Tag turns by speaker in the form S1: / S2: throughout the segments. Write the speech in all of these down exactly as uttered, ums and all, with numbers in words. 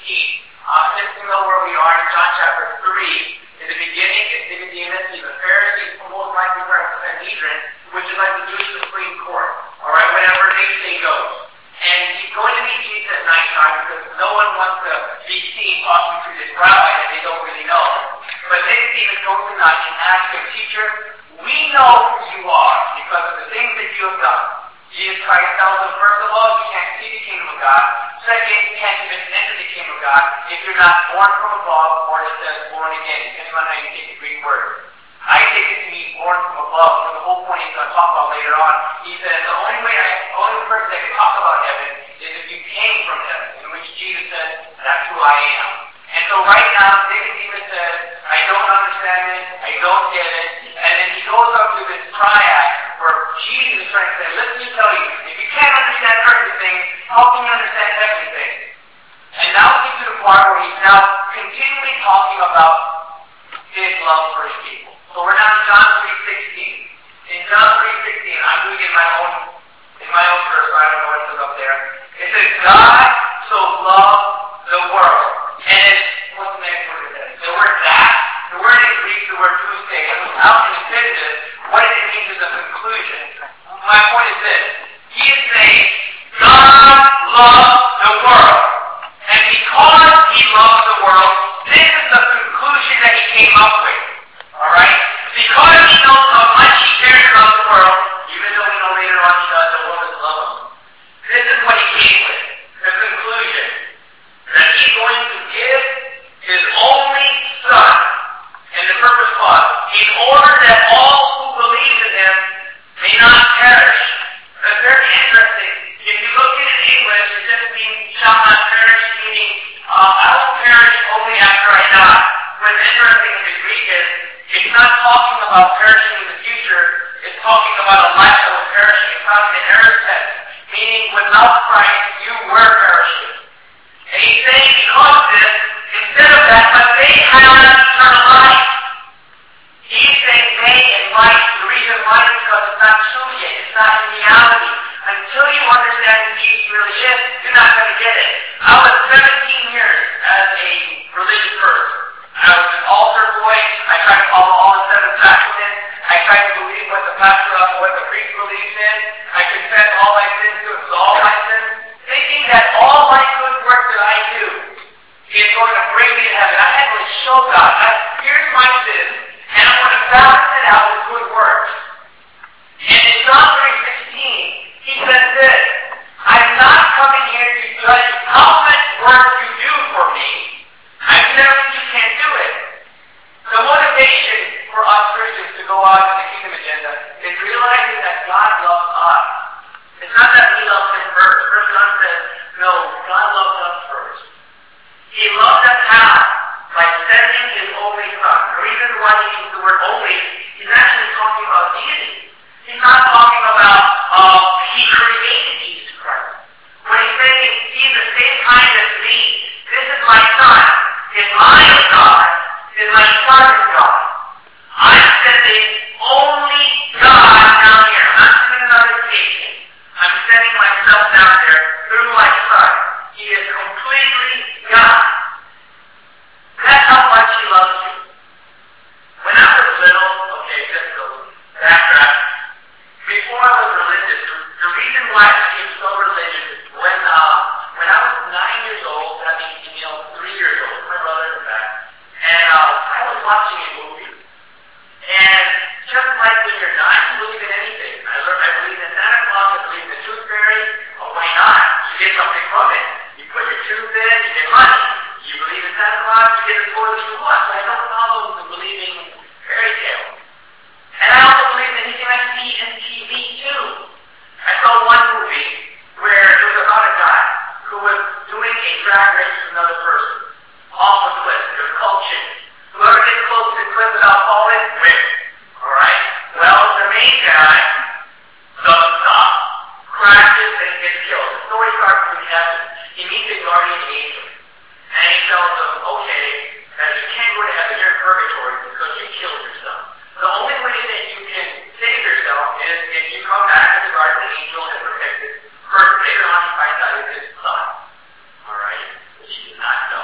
S1: sixteen. Uh, just to know where we are in John chapter three, in the beginning, it's Nicodemus, he's a Pharisee, most likely part of the Sanhedrin, which is like the Jewish Supreme Court. Alright, whatever they say goes. And he's going to meet Jesus at nighttime because no one wants to be seen talking to this rabbi that they don't really know. But Nicodemus goes to night and asks him, Teacher, we know who you are because of the things that you have done. Jesus Christ tells him, first of all, you can't see the kingdom of God. Second, you can't even enter the kingdom of God if you're not born from above, or it says born again, depending on how you take the Greek word. I take it to mean born from above, and the whole point he's going to talk about later on. He says the only way, I, the only person that can talk about heaven is if you came from heaven, in which Jesus said, that's who I am. And so right now, Nicodemus says, I don't understand it, I don't get it, and then he goes up to this triad where Jesus is trying to say, listen, me tell you, if you can't understand earthly things, how can you understand heavenly things? And now we get to the part where he's now continually talking about his love for his people. So we're now in John three sixteen. In John three sixteen, I'm doing it in my own in my own verse, so I don't know what it says up there. It says, God so loved the world. And what's the next word it says? The word that, the word in Greek, the word tuste, and without an infinitive, what it means is a conclusion. My point is this. He is saying, God loves the world. And because he loves the world, this is the conclusion that he came up with. Alright? Because he knows how much he cares about the world, even though we know later on he does, the world doesn't love him. This is what he came with. The conclusion. That he's going to give his only son. And the purpose was, in order that all who believe in him may not perish. That's very interesting. If you look at it in English, it just means shall not perish, meaning uh, I will perish only after I die. What's interesting in the Greek is, it's not talking about perishing in the future, it's talking about a life that was perishing. It's not in the aorist tense, meaning without Christ, you were perishing. And he's saying because of this, instead of that, but they have eternal life. He's saying they and life, the reason why is because it's not true yet, it's not in reality. Until you understand who Jesus really is, you're not going to get it. I was seventeen years as a religious person. I was an altar boy. I tried to follow all the seven sacraments. I tried to believe what the pastor or what the priest believes in. I confessed all my sins to absolve my sins, thinking that all my good work that I do is going to bring me to heaven. I had to show God, I, here's my sins, and I'm going to balance it out with good works. And in John three sixteen, he says this, I'm not coming here to judge how much work you do for me. I'm telling you can't do it. The motivation for us Christians to go out in the kingdom agenda is realizing that God loves us. It's not that we love him first. First John says, no, God loves us first. He loved us how? By sending his only son. The reason why he uses the word only, he's actually talking about deity. He's not talking about uh, he created Jesus Christ. When he's saying he's the same kind as me, this is my son. If I am God, then my son is God. I'm sending only God down here. I'm not sending another station. I'm sending myself down there through my son. He is completely God. That's how much he loves you. When I was little, okay, just go backtrack. Before I was religious, the reason why I became so religious is when uh, when I was nine years old, I mean, you know, three years old, my brother and back, and uh, I was watching a movie. And just like when you're nine, you believe in anything. I learned, I believe in Santa Claus, I believe in the tooth fairy. Oh, why not? You get something from it. You put your tooth in, you get money. You believe in Santa Claus, you get the toys you want. So I don't follow the believing fairy tale. And I also believe in anything I see in T V too. I saw one movie where it was about a guy who was doing a drag race with another person. Off a cliff. It was called Chicken. Whoever gets close to the cliff without falling, wins. Alright? Well, the main guy doesn't stop. Crashes and gets killed. The story starts when he happens. He meets a guardian angel. And he tells him, okay, that you can't go to heaven, you're in purgatory because you killed yourself. The only way that you can save yourself is if you come back as a guardian angel and protect it. First, later on, he finds out it's his son. Alright? Which he did not know.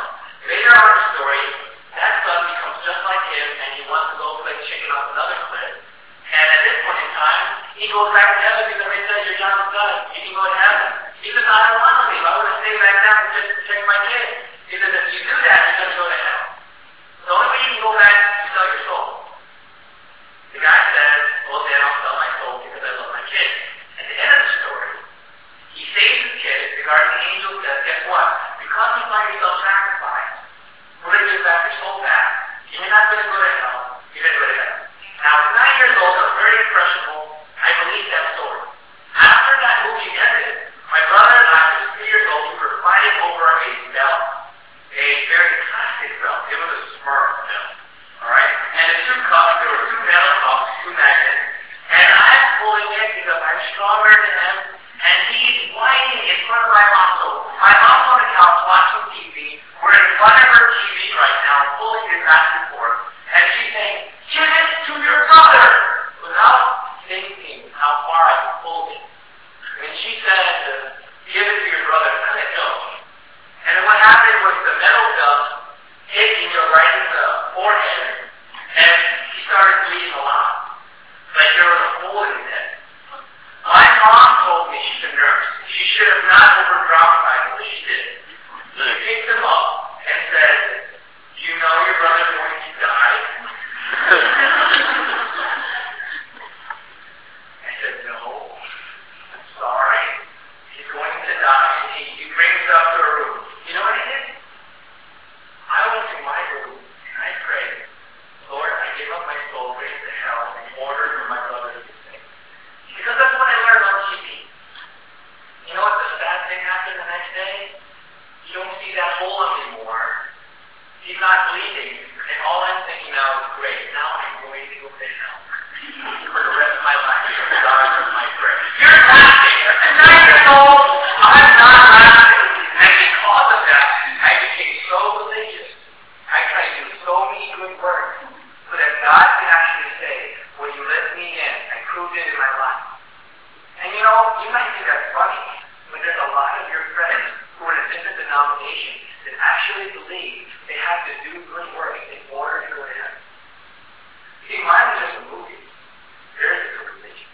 S1: swollen anymore. He's not bleeding. And all I'm thinking now is, great, now I'm going to go to hell for the rest of my life. God is my prayer. You're laughing. At nine years old, I'm not laughing. And because of that, I became so religious. I tried to do so many good works so that God can actually say, well, you let me in. I proved it in my life. And you know, you might think that's funny, but there's a lot of your friends who are in a different denomination that actually believe they have to do good works in order to go to heaven. See, mine was just a movie. Theirs is a religion.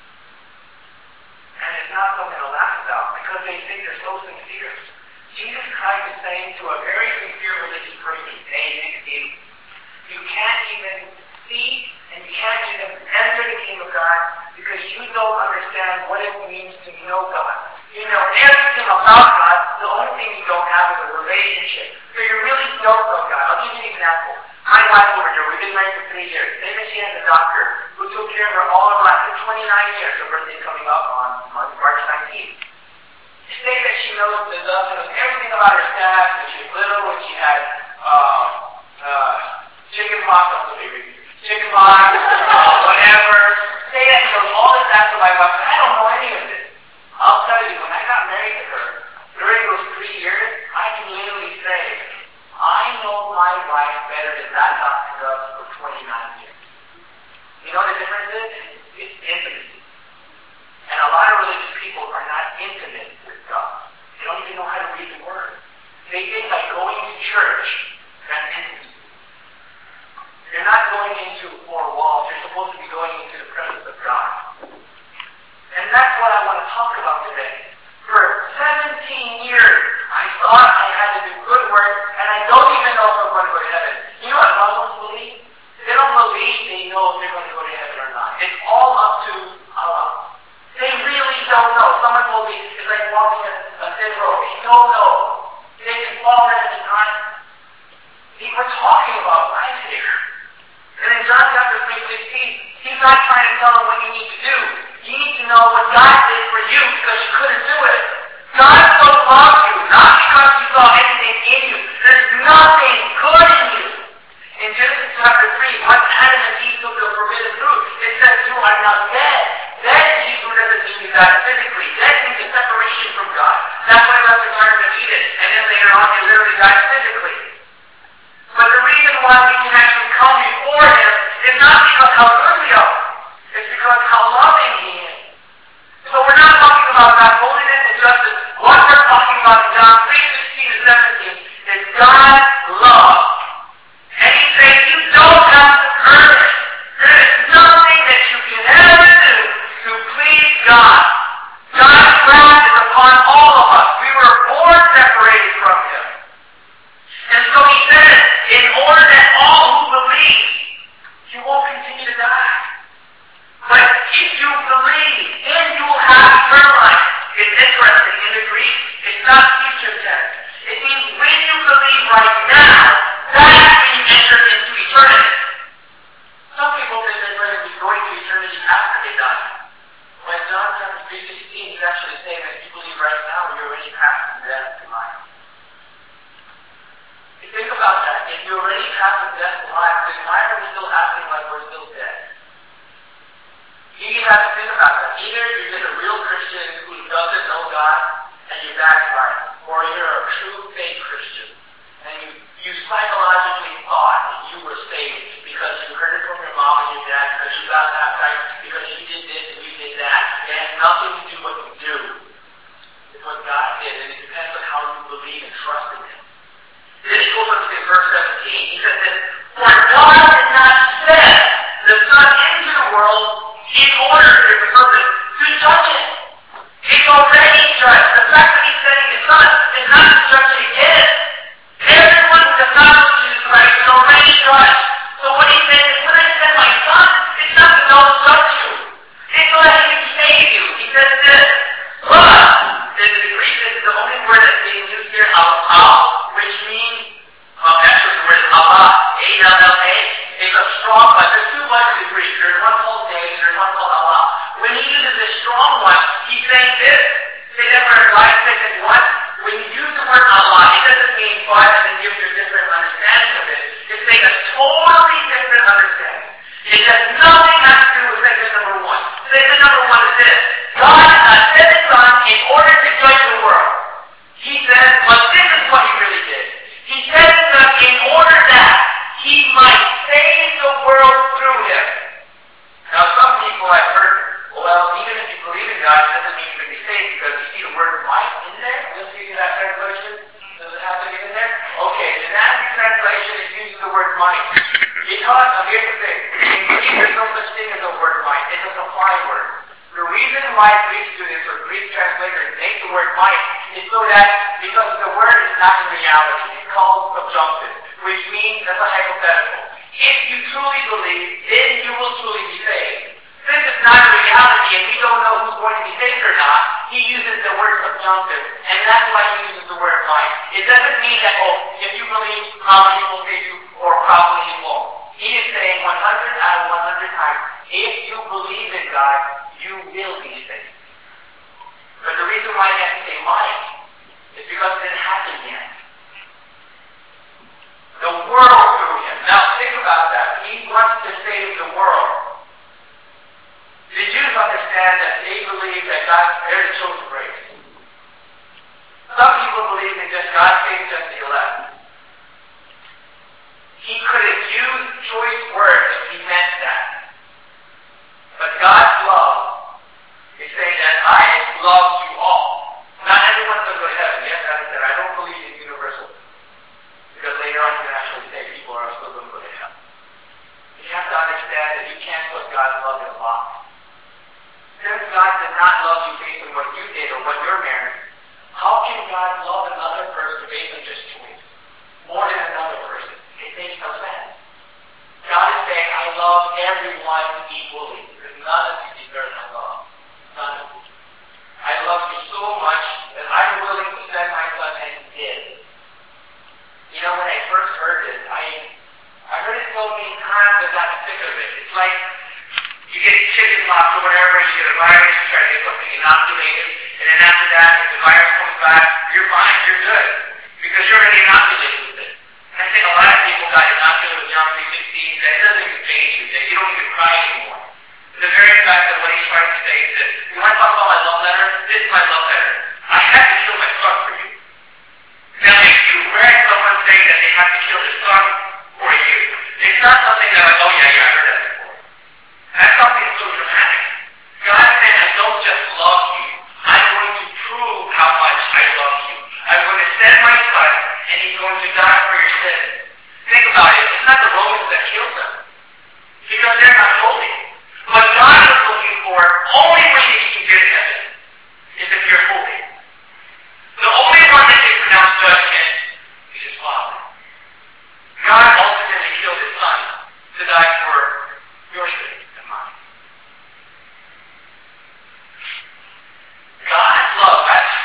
S1: And it's not something to laugh about because they think they're so sincere. Jesus Christ is saying to a very sincere religious person, hey, Nicodemus, you can't even see and you can't even enter the kingdom of God because you don't understand what it means to know God. You know everything about God, the only thing you don't have is a relationship. So you really don't know God. I'll give you an example. My wife over here, we've been married for three years. Say that she has a doctor who took care of her all her life for twenty-nine years. Her birthday coming up on, on March nineteenth. Say that she knows the love knows everything about her staff when she was little, when she had uh, uh, chicken pox, I'm sorry, chicken pox, uh, whatever. Say that she knows all this after my wife, and I don't know any of this. I'll tell you, when I got married to her, during those three years, I can literally say, I know my wife better than that doctor does for twenty-nine years. You know what the difference is? It's intimacy. And a lot of religious people are not intimate with God. They don't even know how to read the Word. They think by going to church, that's intimacy. You're not going into four walls. You're supposed to be going into the presence of God. And that's what I want to talk about today. For seventeen years, I thought I had to do good work, and I don't even know if I'm going to go to heaven. You know what Muslims believe? They don't believe they know if they're going to go to heaven or not. It's all up to Allah. They really don't know. Someone told me it's like walking a, a thin rope. They don't know. They can fall at any time. See, we're talking about life here. And in John chapter three sixteen, he's not trying to tell them what you need to do. You need to know what God did for you because you couldn't do it. God so loved you, not because he saw anything in you. There's nothing good in you. In Genesis chapter three, once Adam and Eve took the forbidden fruit, it says you are now dead. Dead in Hebrew doesn't mean you died physically. Dead means a separation from God. That's why I left the Garden of Eden. And then later on, you literally died physically. But the reason why we can actually come before him is not because how good we are. It's because how loving he is. So we're not talking about God's holiness and justice. What we're talking about in John three sixteen to seventeen is God's love. And he says you don't have to earn it. There is nothing that you can ever do to please God. God's wrath is upon all of us. We were born separated from him. And so he says, in order that all who believe, you won't continue to die. But if you believe, then you will have eternal life. It's interesting. In the Greek, it's not future tense. It means when you believe right now, that's when you enter into eternity. Some people think they're going to be going to eternity after they die. When John chapter three sixteen, he's actually saying that if you believe right now, you're already past from death to life. If you think about that, if you're already past from death to life, then why are we still acting like we're still dead? You have to think about that. Either you're just a real Christian who doesn't know God and you backslide, or you're a true fake Christian and you, you psychologically thought that you were saved because you heard it from your mom and your dad, because you got baptized, because you did this and you did that. It has nothing to do with what you do. It's what God did, and it depends on how you believe and trust in him. Then he goes on to verse seventeen. He says this, for God did not send the Son into the world in order, there's a purpose, to judge it. It's already judged. The fact that he's sending his Son is not to judge it again. this. He sends him in order that he might save the world through him. Now some people have heard, well, even if you believe in God, it doesn't mean you're going to be saved, because you see the word might in there. You'll see that translation. Does it have to be in there? Okay, the Nasty translation is using the word might. Because, now here's the thing, in Greek there's no such thing as a word might. It's a supply word. The reason why Greek students or Greek translators make the word might is so that, because the word is not in reality, it's called subjunctive, which means, that's a hypothetical. If you truly believe, then you will truly be saved. Since it's not a reality and we don't know who's going to be saved or not, he uses the word subjunctive, and that's why he uses the word might. It doesn't mean that, oh, if you believe, probably he will save you, or probably he won't. He is saying one hundred out of one hundred times, if you believe in God, you will be saved. But the reason why he has to say might is because it didn't happen yet. The world through him. Now think about that. He wants to save the world. The Jews understand that they believe that God, they're the chosen race. Some people believe that just God saves just the elect. He could have used choice words if he meant that. But God's love is saying that I love you all. Not everyone's going to go to heaven. Yes, as I said, I don't believe in universal. Because later on you can actually say people are still going to go to heaven. You have to understand that you can't put God's love in a box. Since God did not love you based on what you did or what you're married, how can God love another person based on just choice? More than another person. It makes no sense. God is saying, I love everyone equally. Because none of you deserve my love. None of you. I love you so much that I'm willing to send my son, and he did. You know, when I first heard this, I I heard it so many times that I got sick of it. It's like you get chicken pox or whatever, you get a virus, you try to get something inoculated, and then after that, if the virus comes back, you're fine, you're good. Because you're already inoculated with it. And I think a lot of people got inoculated with young sixteen, that it doesn't even phase you, that you don't even cry anymore. The very fact that what he's trying to say is this: you want to talk about my love letter? This is my love letter. I had to kill my son for you. Now, if you read someone say that they have to kill their son for you, it's not something that like, oh yeah, yeah, I heard that before. That's something so dramatic. God said, I don't just love you. I'm going to prove how much I love you. I'm going to send my son, and he's going to die for your sins. Think about it. It's not the Romans that killed them, because they're not holy. What God is looking for, only way you can get to heaven, is if you're holy. The only one that can pronounce judgment is his Father. God ultimately killed his son to die for your sake and mine. God's love, that's,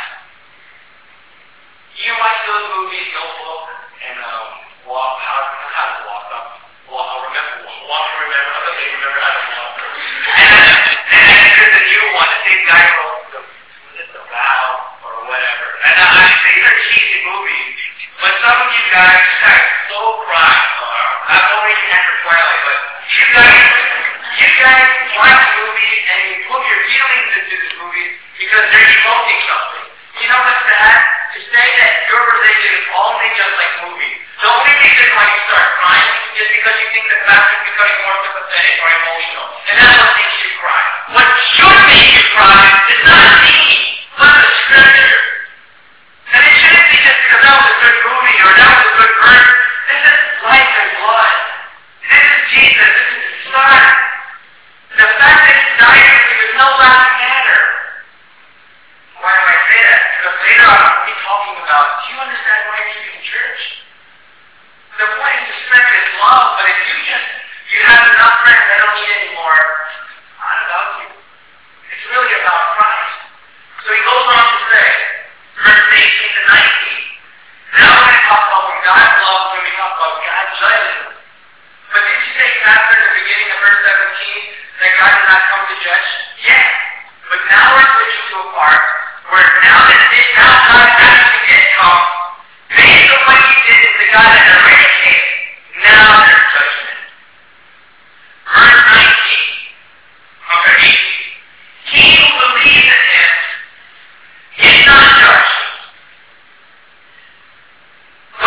S1: you might go to the movies, Notebook, and um, walk, how, how to walk up, walk, remember, walk to remember, how they remember how to walk. And then there's a new one, the same guy wrote the, was it The Vow or whatever. And I, I these are cheesy movies, but some of you guys are so crying. Uh, I've already had for Twilight, but you guys, you guys watch movies and you put your feelings into the movies because they're evoking something. You know what's sad? To say that your religion is only just like movies. The only reason why you start crying is because you think the fact is becoming more sympathetic or emotional. And that's what makes you cry. What should make you cry is not me, but the scripture. And it shouldn't be just because that was a good movie or that was a good verse. This is life and blood. This is Jesus. This is his son. The fact that he died for you is no laughing matter. Why do I say that? Because later on I'll be talking about, do you understand why you're keeping church? The point is to spread his love, but if you just, you have enough friends that don't need anymore, it's not about you. It's really about Christ. So he goes on to say, verse eighteen to nineteen, now we're going to talk about when God loves, when we talk about God judges. But did you say after the beginning of verse seventeen that God did not come to judge? Yes. But now we're switching to a part where now that it, now God actually did come, based on what he did to the God that already came, now there's judgment. Verse nineteen, okay, eighteen. He who believes in him is not judged.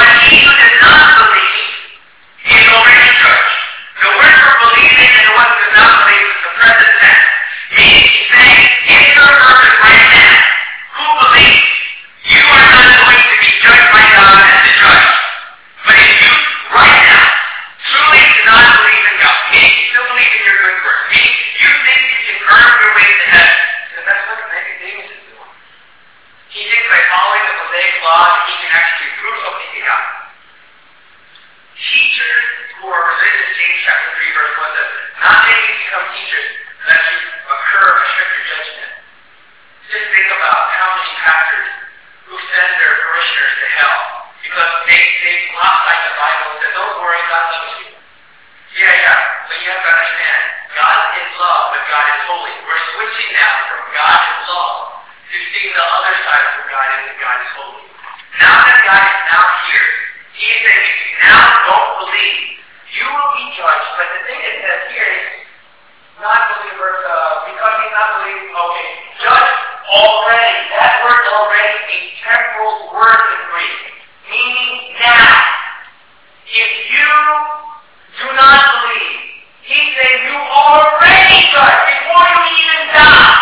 S1: why God loves you. Yeah, yeah. But you have to understand, God is love, but God is holy. We're switching now from God is love to seeing the other side of who God is, and God is holy. Now that God is now here, He's saying, if you now don't believe, you will be judged. But the thing it says here is, non-believers, uh, because he's not believing, okay, judge already. That word already, a temporal word in Greek, meaning now. If you do not believe, he's saying you already judged before you even die.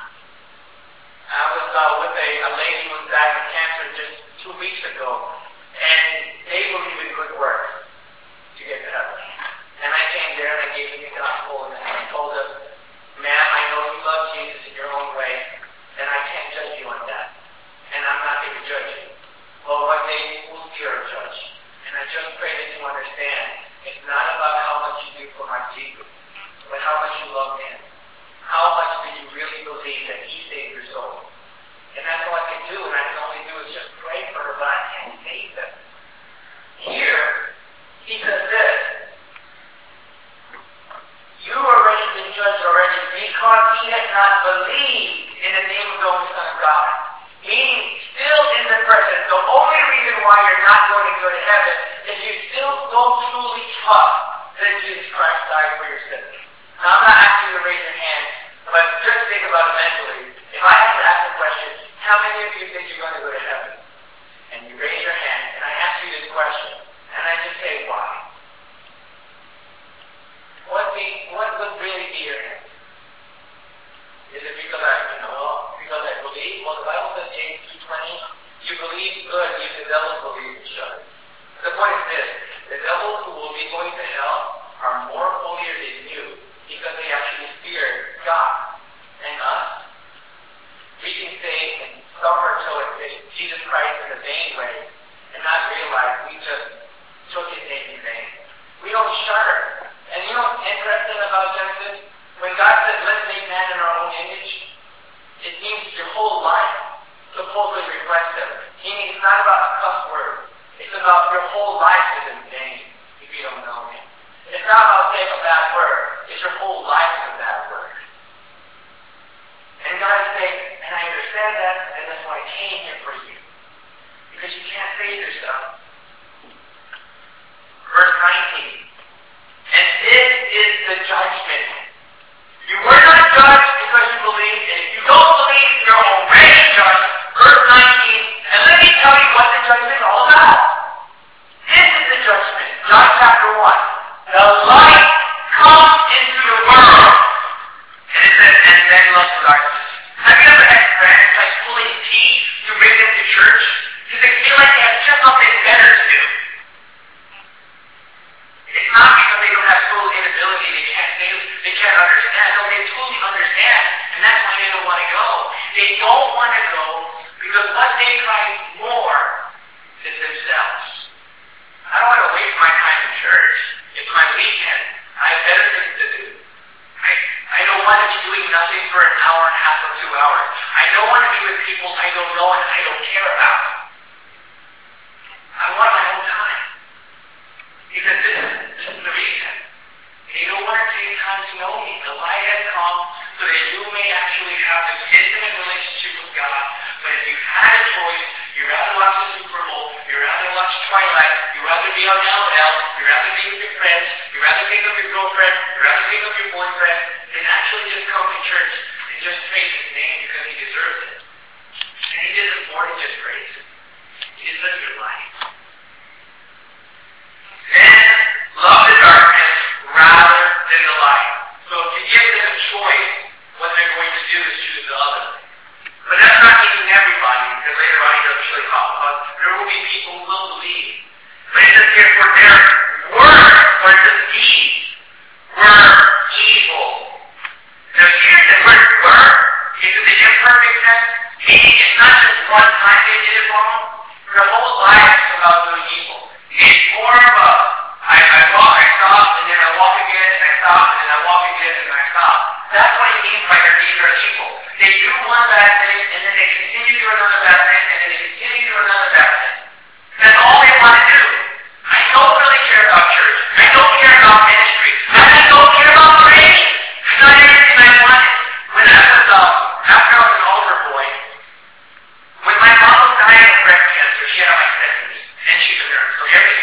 S1: I was uh, with a, a lady who was diagnosed with cancer just two weeks ago, and they believe in good works to get to heaven. And I came there and I gave them the gospel and I told them, ma'am, I know you love Jesus in your own way, and I can't judge you on that. And I'm not going to judge you. Well, one day we'll see our judge. And I just pray that you understand, it's not about how much you do for my Jesus, but how much you love him. How much do you really believe that he saved your soul? And that's all I can do, and I can only do is just pray for her, but I can't save them. Here, he says this, you already been judged already because he has not believed in the name of the only Son of God. Meaning, still in the present, the only reason why you're not going to go to heaven is you still don't truly trust that Jesus Christ died for your sins. Now, I'm not asking you to raise your hand, but just think about it mentally. If I had to ask the question, how many of you think you're going to go to heaven? And you raise your hand, and I ask you this question, and I just say, why? What be, what would really be your answer? Is it because I, you know, because I believe? Well, the Bible says, James two twenty, you believe good, you the devils believe each other. The point is this, the devils who will be going to hell are more holier than you because they actually fear God and us. We can say and suffer till it Jesus Christ in a vain way and not realize we just took his name in vain. We don't shudder. And you know what's interesting about Genesis? When God says, let's make man in our own image, it means your whole life supposedly reflects him. Meaning it's not about a cuss word. It's about your whole life is in vain if you don't know him. It's not about saying a bad word. It's your whole life is a bad word. And God is saying, and I understand that, and that's why I came here for you. Because you can't save yourself. Verse nineteen. And this is the judgment. You were not judged because you believed, and if you don't believe, you're already judged. Verse nineteen, and let me tell you what the judgment is all about. This is the judgment. John chapter one. The light comes into the world. And it says, and men love darkness. Have you ever had friends like pulling teeth to bring them to church? Because they feel like they have just something better to do. It's not because they don't have total inability, they can't, they, they can't understand. No, they totally understand, and that's why they don't want to go. They don't want to go because what they prize more is themselves. I don't want to waste my time in church. It's my weekend. I have better things to do. I, I don't want to be doing nothing for an hour and a half or two hours. I don't want to be with people I don't know and I don't care about. I want my own time. Because this is, this is the reason. They don't want to take time to know me. The light has come so that you may actually have this intimate relationship with God. But if you've had a choice, you'd rather watch the Super Bowl, you'd rather watch Twilight, you'd rather be on L O L, you'd rather be with your friends, you'd rather pick up your girlfriend, you'd rather pick up your boyfriend, than actually just come to church and just praise his name because he deserves it. And he deserves more than just praise. He deserves your life. Men love the darkness rather than the light. So if you give them a choice, what they're going to do is choose the other. But that's not meaning everybody, because later on he doesn't really talk about there will be people who will believe. But it says here, for their words or the deeds were evil. Now here the word were is in the imperfect tense, meaning it's not just one time they did it wrong. Their whole life is about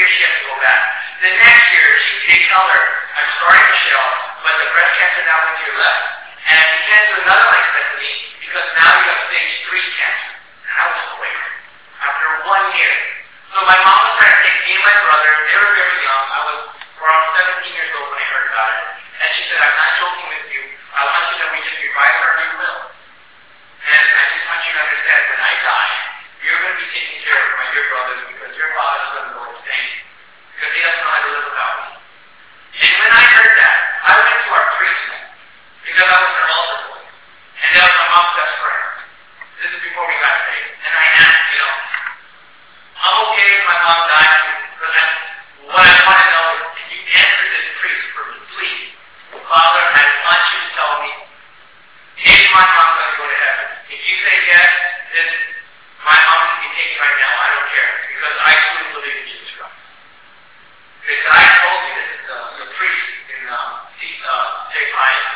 S1: year she has to go back. The next year, she, they tell her, I'm sorry, Michelle, but the breast cancer now went to your left. And you can't do another mastectomy because now you have stage three cancer. And I was quick. After one year. So my mom was trying to take me and my brother. They were very young. I was around seventeen years old when I heard about it. And she said, I'm not joking with you. I want you to know we just revised our new will. And I just want you to understand, when I die, you're going to be taking care of my dear brothers because your father is going to go insane. Because he doesn't know how to live without me. And when I heard that, I went to our priest. Because I was an altar boy. And that was my mom's best friend. This is before we got saved. And I asked, you know, I'm okay if my mom dies, but I, what I want to know is, can you answer this priest for me, please? Father, I want you to tell me, is my mom going to go to heaven? If you say yes, then my mom can be taken right now. I don't care. Because I truly believe in Jesus Christ. This guy told me, this is the, the priest in um, Saint Pius.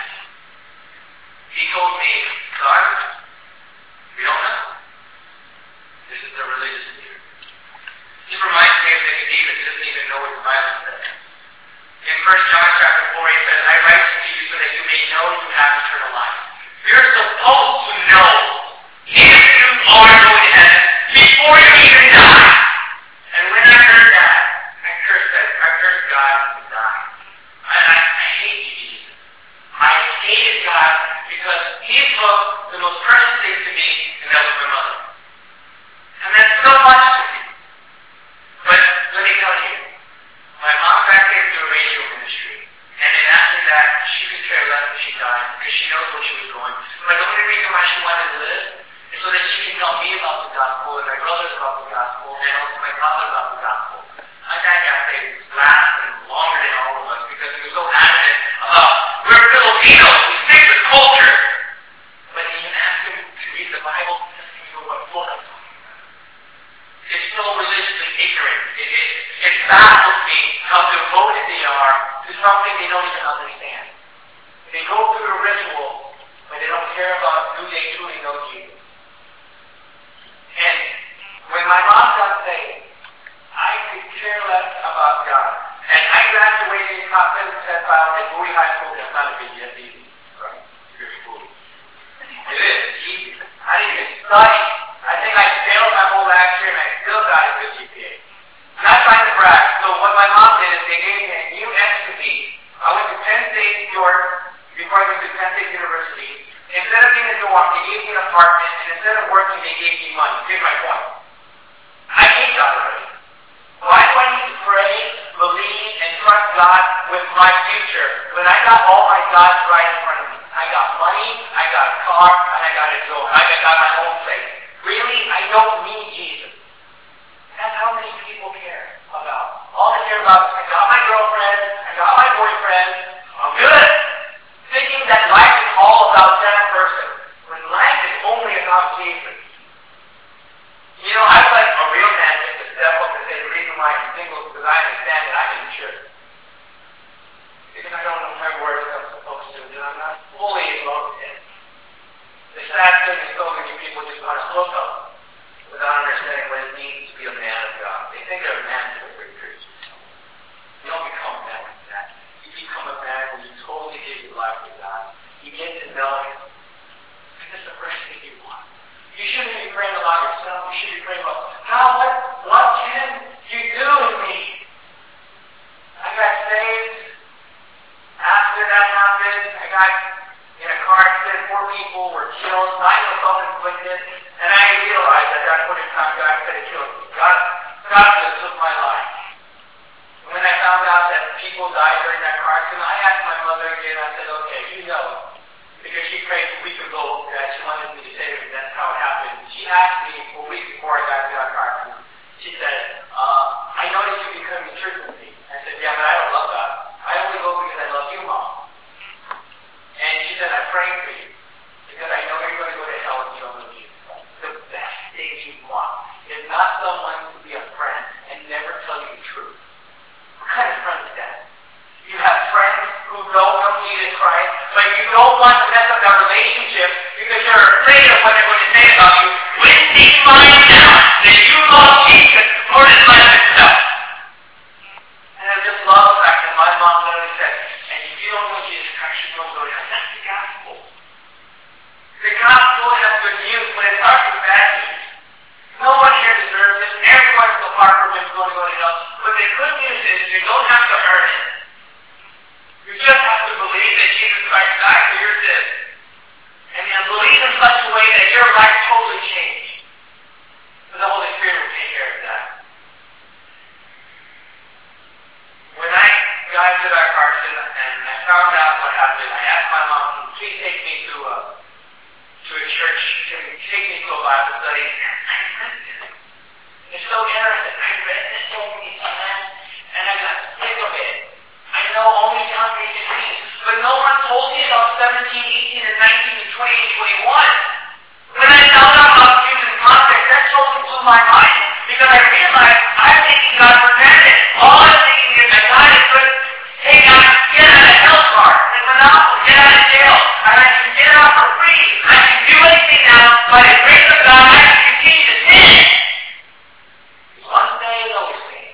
S1: He told me, son, we don't know. This is the religious leader. This reminds me of Nicodemus. He doesn't even know what the Bible says. In First John chapter four, he says, I write to you so that you may know you have eternal life. You're supposed to know if you are going to heaven before you even die. And when I heard that, I cursed that. I cursed God and died. I, I, I hate Jesus. I hated God because he took the most precious thing to me, and that was my mother. And that's so much to me. But let me tell you, my mom back there did a radio ministry. And then after that, she could care less if she died, because she knows where she was going. But the only reason why she wanted to live is so that she can tell me about the gospel, and my brothers about the gospel, and also my father about the gospel. My dad got saved last and longer than all of us, because he was so adamant about, we're Filipinos, we stick with culture. But when you ask him to read the Bible, he doesn't even know what book I'm talking about. It's so religiously ignorant. It, it, it baffles me how devoted they are to something they don't even understand. They go through the ritual, but they don't care about do they truly know Jesus. And when my mom got saved, I could care less about God. And I graduated in top ten percentile at Bowie High School. That's not a big deal, it's easy. Right? You're cool. It is. It's easy. I didn't even study. I think I failed my whole last year and I still got a good G P A. I'm not trying to brag. So what my mom did is they gave me a new entity. I went to Penn State, New York, before I went to Penn State University. Instead of being a dorm, they gave me an apartment, and instead of working, they gave me money. Here's my point. I hate God already. Why do I need to pray, believe, and trust God with my future when I got all my God's right in front of me? I got money, I got a car, and I got a job. I got my own place. Really, I don't need Jesus. That's how many people care about. All they care about is, I got my girlfriend, I got my boyfriend, I'm good. Thinking that life is all about that person, when life is only about Jesus. You know, I'd like a real man just to step up and say the reason why I'm single is because I understand that I'm immature. Because I don't know my words I'm supposed to, and I'm not fully in love with him. The sad thing is so many people just want to hook up without understanding what it means to be a man of God. They think they're a man to a great Christian. You don't become a man like that. You become a man when you totally give your life to God. You get to know him. And that's the first thing you want. You shouldn't be praying about yourself. You should be praying about, God, what, what can you do in me? I got saved. After that happened, I got in a car accident. Four people were killed. Nine were self-inflicted. And I realized at that point in time, God could have killed me. God, God could have took my life. And when I found out that people died during that car accident, I asked my mother again. I said, okay, you know, because she prayed a week ago that she wanted me to save her. That's how it happened. She asked me a week before I got into that car accident. She said, uh, I noticed you becoming to church with me. I said, yeah, but I don't love God. I only go because I love you, Mom. And she said, I'm praying for you because I know you're going to go to hell if you don't know Jesus. The best thing you want is not someone to be a friend and never tell you the truth. What kind of friend is that? You have friends who don't know Jesus Christ, but you don't want to mess up that relationship because you're afraid of what they're going to say about you. When they find out that you love Jesus more than life itself, the good news is you don't have to earn it. You just have to believe that Jesus Christ died for your sins. And you believe in such a way that your life totally changed. So the Holy Spirit will take care of that. When I got into that car accident and I found out what happened, I asked my mom, please take me to a, to a church, take me to a Bible study. It's so interesting. I read this so many times, and I got sick of it. I know only John three sixteen, but no one told me about seventeen, eighteen, and nineteen, and twenty, and twenty-one. When I found out about human context, that totally blew my mind, because I realized I'm taking God for granted. All I'm thinking is that God is good. Hey, God, get out of hell car. It's monopoly. Get out of jail. And I can get out for free. I can do anything now. By the grace of God, I can continue to sin. One day is always saved.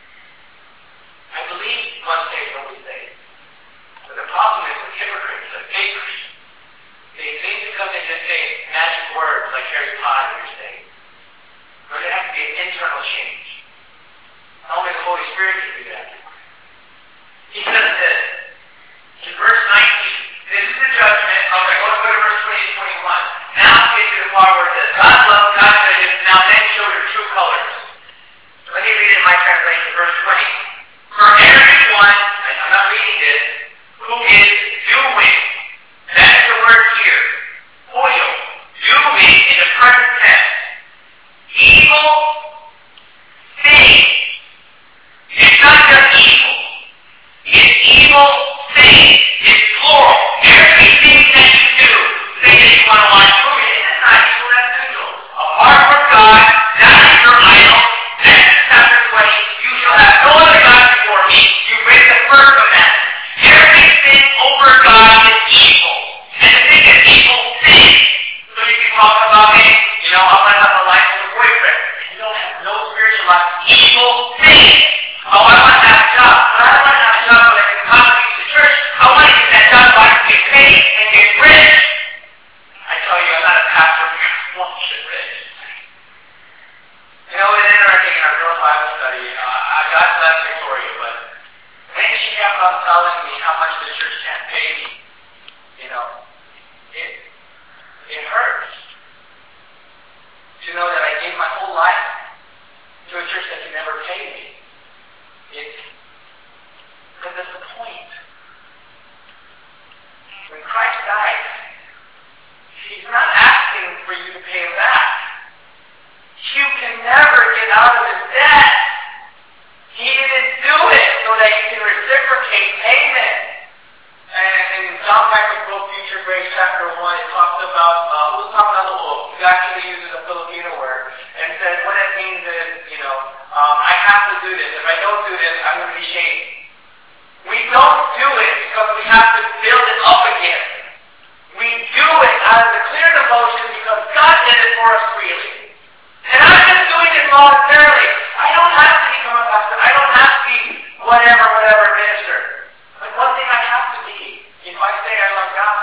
S1: I believe one day is always saved. But the problem is with hypocrites, the fakers. They think because they just say magic words like Harry Potter, you're saved. But there has to be an internal change. Only the Holy Spirit can do that. He says this in verse nineteen. This is the judgment. Okay, go to verse twenty and twenty-one. Now get to the part where it says, God loved God said, now then show your true colors. Let me read it in my translation, verse twenty. For everyone, and I'm not reading this, who is doing, that is the word here, oil, doing in the present tense, evil things. It's not just evil. It's evil things. It's plural. Everything that you do, say that you want to watch movies, it's not evil, that's neutral. Apart from God, that is your idol. Exodus chapter twenty, you shall have no other God before me. You break the first commandment. Everything over God is evil. And the thing is evil things. So you can talk about me, you know, I want to have a life with a boyfriend. You don't have no spiritual life. Evil things. Oh, I want to have a job. But I don't want to have a job so I can contribute to the church. I want to get that job so I can get paid and get rich. I tell you, I'm not a pastor because I want to get rich. You know, it's interesting in our girls' Bible study, uh, God bless Victoria, but when she kept on telling me how much the church can't pay me, you know, it, it hurts to know that I gave my whole life to a church that can never pay me. It's because that's the point. When Christ died, He's not asking for you to pay Him back. You can never get out of His debt. He didn't do it so that you can reciprocate payment. And in John Piper's book, Future Grace, chapter one, it talks about, uh, who's talking about the book? He actually uses a Filipino word and says what it means is, you know, um, I have to do this. If I don't do this, I'm going to be shamed. We don't do it because we have to build it up again. We do it out of the clear devotion because God did it for us freely. And I'm just doing it voluntarily. I don't have to become a pastor. I don't have to be whatever, whatever minister. But one thing I have to be, if I say I love God,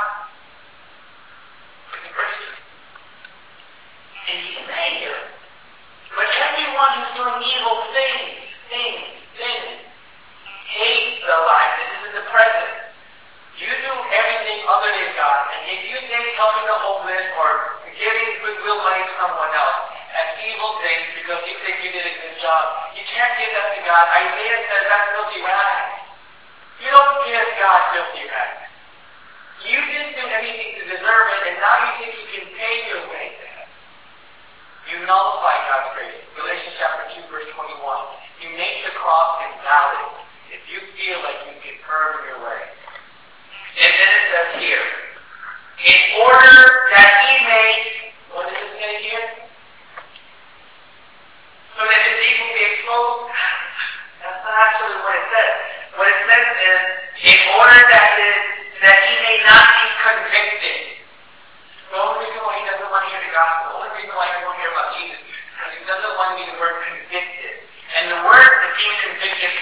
S1: is a Christian. And He's Savior. But everyone who's doing evil things, things, things, hates the life. This is in the present. You do everything other than God. And if you think helping the homeless or giving goodwill money to someone else as evil things because you think you did a good job, you can't give that to God. Isaiah says that's filthy rags. You don't give God filthy rags. You didn't do anything to deserve it, and now you think you can pay your way there. You nullify God's grace. Galatians chapter two, verse twenty-one. You make the cross invalid if you feel like you can earn your way. And then it says here, in order that He may, what does it say here? So that His evil be exposed? That's not actually what it says. What it says is, in order that his, that He may not be convicted. The only reason why He doesn't want to hear the gospel, the only reason why He doesn't want to hear about Jesus, is because He doesn't want to be the word convicted. And the word, the being convicted,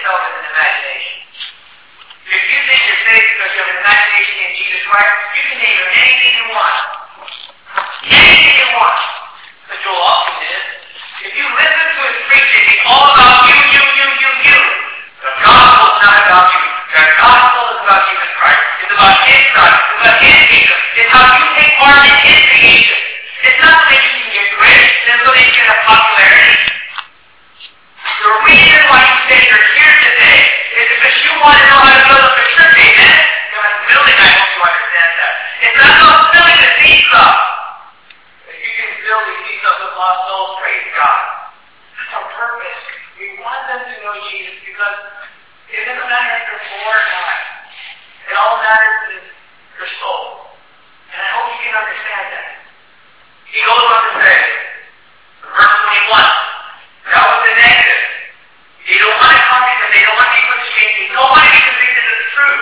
S1: yourself as an imagination. If you think you're saved because you have an imagination in Jesus Christ, you can name him anything you want. Anything you want. But Joel Osteen did. If you listen to his preaching, it's all about you, you, you, you, you. The gospel is not about you. The gospel is about Jesus Christ. It's about his son. It's about his kingdom. It's how you take part in his creation. It's not so that you can get rich, it's so that you can have popularity. The reason why you say you're here today is because you want to know how to build up a church, amen? You're not building, I hope you understand that. It's not about filling the seed stuff. If you can fill these seed stuff with lost souls, praise God. That's our purpose. We want them to know Jesus because it doesn't matter if they're poor or not. It all matters is their soul. And I hope you can understand that. He goes on to say, verse twenty-one, that was the negative. They don't want to come because they don't want to be put to shame. They don't want to be convicted of the truth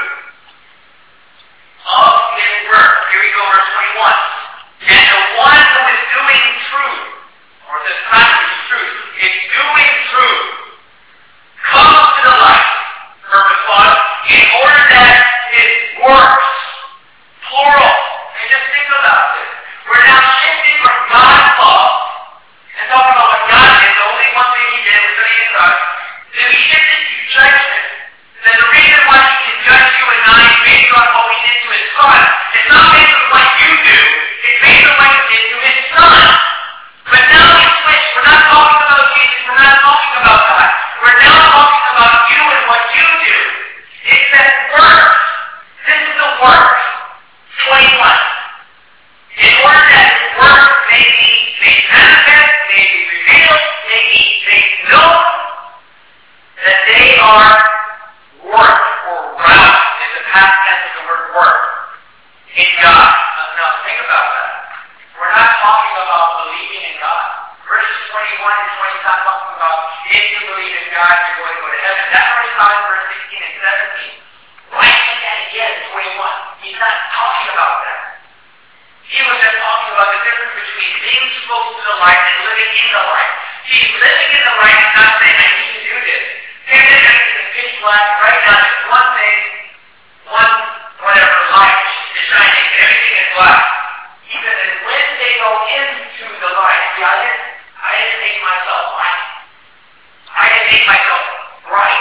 S1: of his work. Here we go, verse twenty-one. And the one who is doing truth, or the practice truth, is doing truth, comes to the light, purpose was, in order that his works, plural, and just think about this. We're now shifting from God's law and talking about what God did, the only one thing he did was that he is us. Then we shifted to judgment. That the reason why he can judge you and I is based on what we did to his son. It's not based on what you do. It's based on what you did to his son. But now we switch. We're not talking about Jesus. We're not talking about God. We're now talking about you and what you do. It says work. This is the work. twenty-one. In order that his work may be made manifest, may be revealed, may be made known, that they are worked or wrought in the past tense of the word work in God. Now think about that. We're not talking about believing in God. Verses twenty-one and twenty is not talking about if you believe in God, you're going to go to heaven. That's already found in verse sixteen and seventeen. Why say that again in twenty-one? He's not talking about that. He was just talking about the difference between being exposed to the light and living in the light. He's living in the light and not saying, I need to do this. Here it is, everything is pitch black. Right now, there's one thing, one, whatever, light is shining. Everything is black. He said, and when they go into the light, see, I didn't, I didn't make myself light. I didn't make myself bright.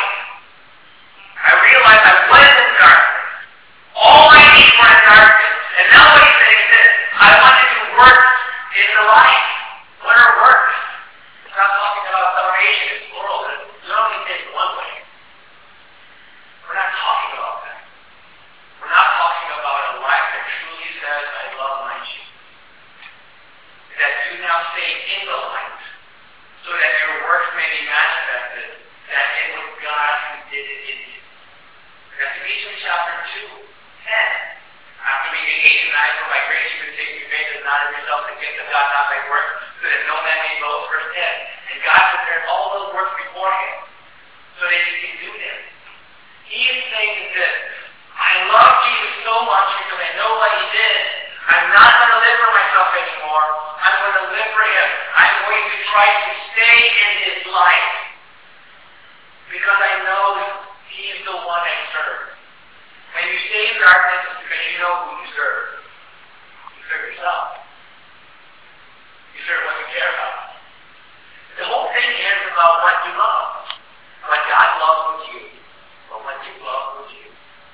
S1: I realized I was in darkness. All I need were in darkness. And now what he's saying is this, I want to do works in the light. What are works? It's not talking about salvation, it's plural. It only takes one way. We're not talking about that. We're not talking about a life that truly says, I love my sheep. That do now stay in the light, so that your works may be manifested, that it was God who did it in you. That's Ephesians chapter two, ten. After being engaged in eyes, for by grace you have been saved through faith, is not of yourself, the gift of God, not by works, so that no man may boast. Verse ten. And God prepared all those works beforehand, so that you can do them. He is saying this, I love Jesus so much because I know what he did. I'm not going to live for myself anymore. I'm going to live for him. I'm going to try to stay in his light. Because I know that he is the one I serve. When you stay in darkness, it's because you know who you serve. You serve yourself. You serve what you care about. The whole thing here is about what you love. What God loves with you, or what you love with you.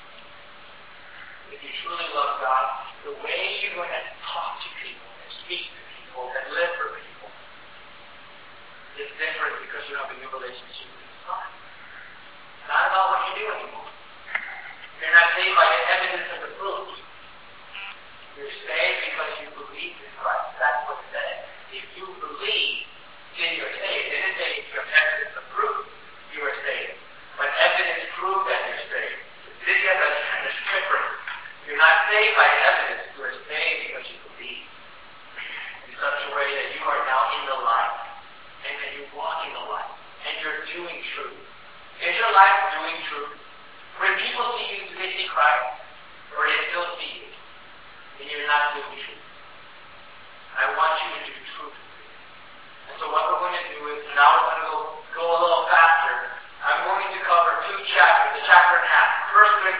S1: If you truly love God, the way you're going to talk to people, and speak to people, and live for people, is different because you have a new relationship with the Son. It's not about what you do anymore. You're not saved by the evidence of the fruit. You're saved because you believe in Christ. That's what it says. If you believe, then you're saved. It didn't say if you have evidence of fruit, you are saved. But evidence proves that you're saved. This is a kind of difference. You're not saved by evidence. You are saved because you believe. In such a way that you are now in the light. And that you walk in the light. And you're doing truth. Is your life doing truth? When people see you, do they see Christ? Or they still see you? And you're not doing truth. I want you to do truth. And so what we're going to do is, now we're going to go, go a little faster. I'm going to cover two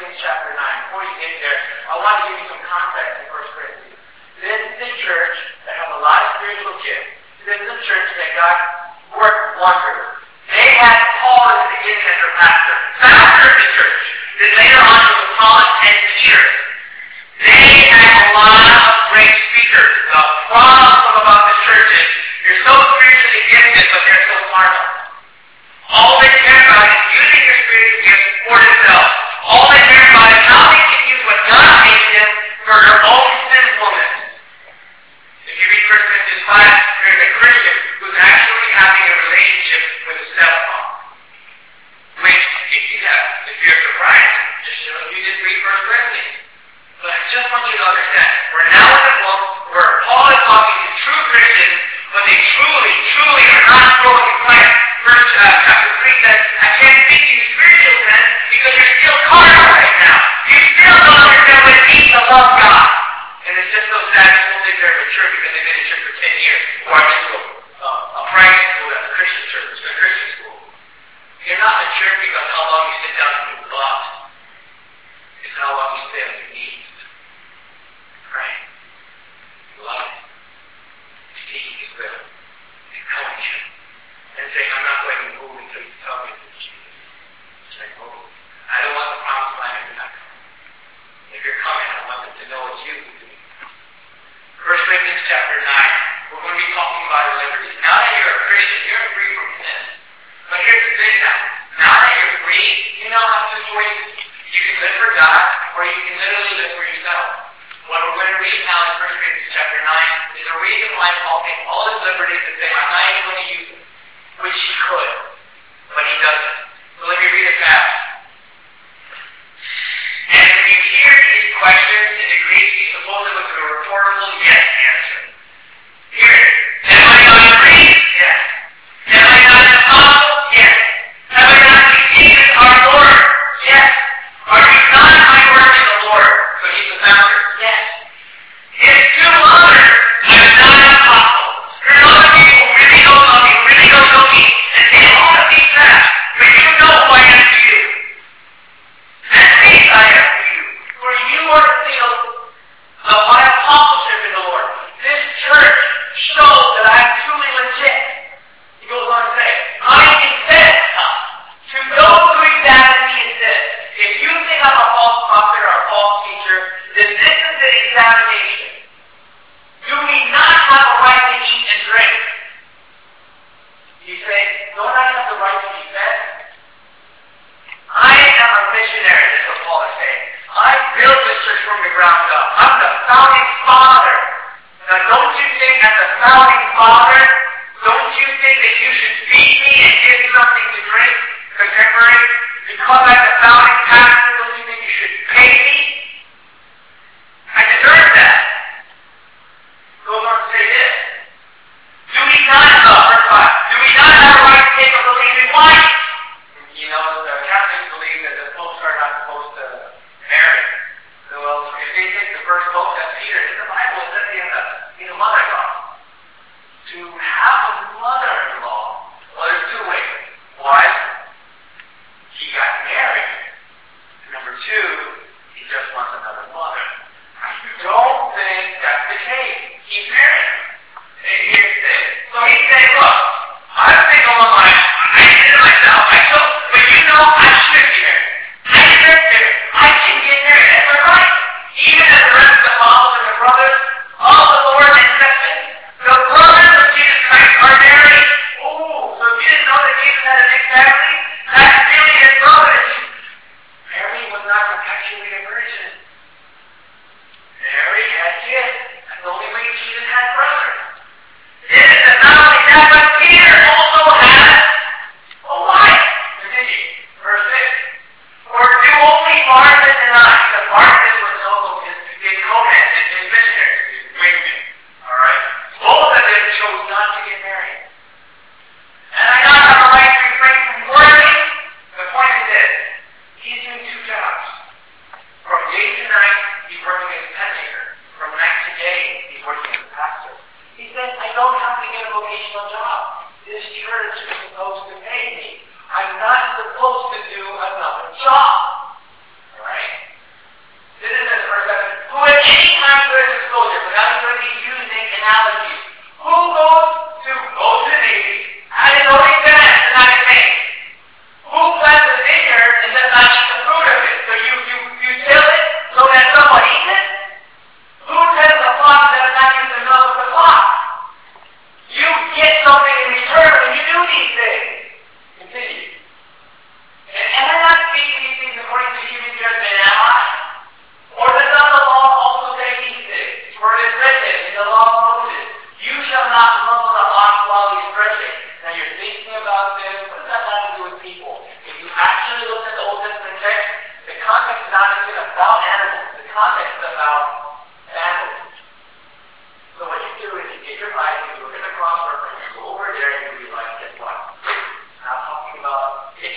S1: Corinthians chapter nine. Before you get there, I want to give you some context in First Corinthians. This is a church that has a lot of spiritual gifts. This is a church that God worked wonders. They had Paul at the beginning as their pastor. Pastor of the church. Then later on it was Apollos and Peter. They had a lot of great speakers. The problem about the church is you're so spiritually gifted, but they're so carnal. All they care about is using your spiritual gifts for themselves. All they care about is how they can use what God made them for their own sinfulness. If you read First Corinthians five, there's a Christian who's actually having a relationship with a stepmom. Which, if you have, if you're surprised, just you know, you just read First Corinthians. But I just want you to understand, we're now in a book where Paul is talking to true Christians, but they truly, truly are not growing in Christ. First uh, chapter three says, I can't speak to you spiritual then, because you're still carnal right now. You still don't understand what it means to love God. And it's just so sad people think they're mature because they've been in church for ten years, or I've been to a, uh, a private school that's a Christian church, a Christian school. You're not mature because how long you sit down and do thoughts. It's how long you stay on your knees. Praying, loving, seeking His will, and coming to Him, and saying, I'm not going to move until you tell me to Jesus. Say, move. I don't want the promised land if you're not coming. If you're coming, I want them to know it's you who's doing it. First Corinthians chapter nine, we're going to be talking about your liberties. Now that you're a Christian, you're free from sin. But here's the thing now. Now that you're free, you now have two choices. You can live for God, or you can literally live for yourself. What we're going to read now in First Corinthians chapter nine is a reason why Paul takes all his liberties and says, I'm not even going to use them. Which he could, but he doesn't. So let me read it fast. And when you hear these questions in the Greek, you suppose it was a rhetorical yes answer. Here it is. Am I not a priest? Yes. Am I not an apostle? Yes. Have I not seen Jesus our Lord? Yes. Are you not my work in the Lord? So he's the founder. Yes. It's too honor. I'm not an apostle. There's other people who really don't know me, who really don't know me, and they all have these facts. But you know who I am to you. And these I am to you. For you are sealed of my apostleship in the Lord. This church shows that I am truly legit. He goes on to say, I intend to those who examine me and says, if you think I'm a false prophet or a false teacher, then this is an examination. Do we not have a right to eat and drink? You say, don't I have the right to be fed? I am a missionary, that's what Paul is saying. I built this church from the ground up. I'm the founding father. Now don't you think as a founding father, don't you think that you should feed me and give me something to drink, contemporary? Because I'm the founding pastor, don't you think you should pay me? I deserve that. Goes on to say this. Do we not have verse five, do we not have a right to take a believing wife? You know, the Catholics believe that the popes are not supposed to marry. So, well, if they take the first pope, that's Peter. In the Bible, it says he has a, he's a mother-in-law. To have a mother-in-law, well, there's two ways. One, he got married.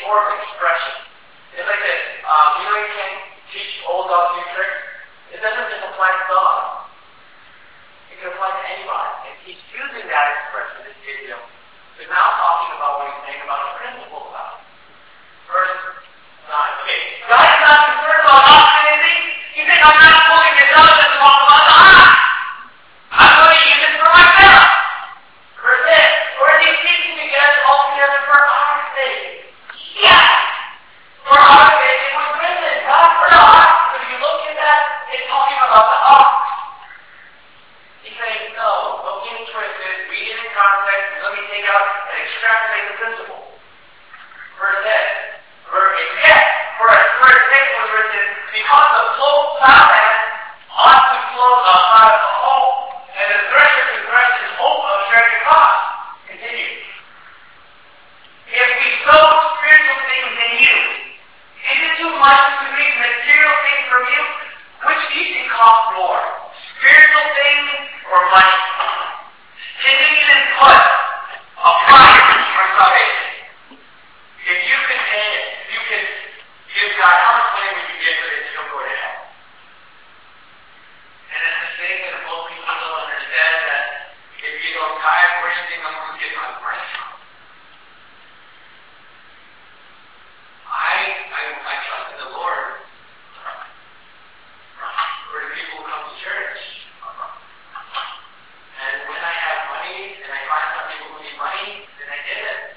S1: more of an expression. It's like this. Um, you know you can't teach old dogs new tricks? It doesn't just apply to dogs. It can apply to anybody. And he's using that expression, this idiom, but now talking about what he's saying about a principle about it. Verse nine. Okay. God is not concerned about us anything. He said, I'm not pulling this out just to talk about the eye. I'm going to use it for myself. Verse ten. Or is he speaking together altogether for our sake? Yes! For our sake it was written, not for the ox. But if you look at that, it's talking about the ox. He's saying, no, don't get it twisted. Read it in context. Let me take out and extrapolate the principle. Verse ten. Verse eight. Yes! For verse six was written, because the flow plowman ought to flow the heart of the whole, and the thresher to thresh his hope of sharing the cost. Continue. If we sow spiritual things in you, is it too much to reap material things from you? Which do you think costs more? Spiritual things or money? Can you even put a price on salvation? If you can pay it, if you can give God, how much money would you give for it to go to hell? And it's the thing that most people don't understand that if you don't tithe, where do you think I'm going to get my money from? I, I, I trust in the Lord for the people who come to church. And when I have money, and I find some people who need money, then I give it.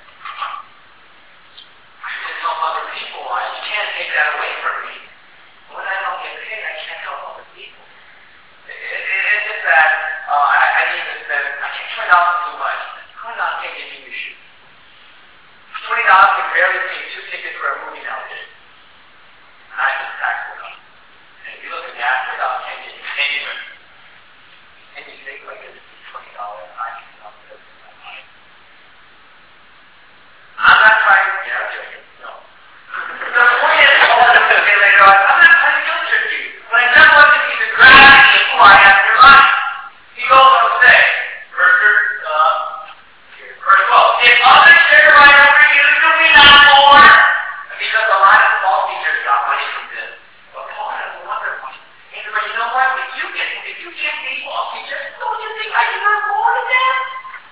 S1: I just help other people. I, you can't take that away from me. When I don't get paid, I can't help other people. It, it, it's just that uh, I, I need to spend, I can't twenty dollars too much. twenty dollars can't get you your shoes. twenty dollars can barely pay two tickets for a movie nowadays. And I just tax it up. And if you look at that, twenty dollars can't get you anywhere. And you think, like, it's twenty dollars, I can help this. I'm not trying, yeah, I'm joking. No. The point is, I want to say later on, I'm not trying to guilt trip you. But I just want to see the gravity of who I am in your life. He goes on to say, verse, uh, verse twelve, if others share right over you, do we not more? Because a lot of false teachers got money from this. But Paul doesn't want their money. And but you know what? If you get, if you give these false teachers, don't you think I can earn more than them?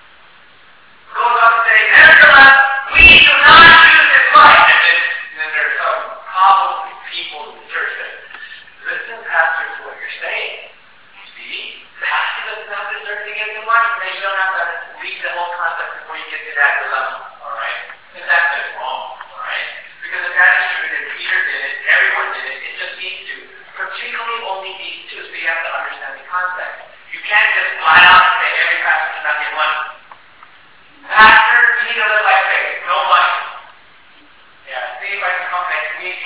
S1: Goes on to say, nevertheless, we do not use this life. And then, then there's some probably people in the church that listen, pastor, to what you're saying. See, pastor doesn't have to start to get the money. Then you don't have to read the whole concept before you get to that dilemma. All right? Because that's just wrong. All right? Because if that is true, then Peter did it, everyone did it. It's just these two. Particularly only these two. So you have to understand the context. You can't just flat out say every pastor does not get money. Pastor, you need to live by faith. No money. Yeah, see if I can come next week.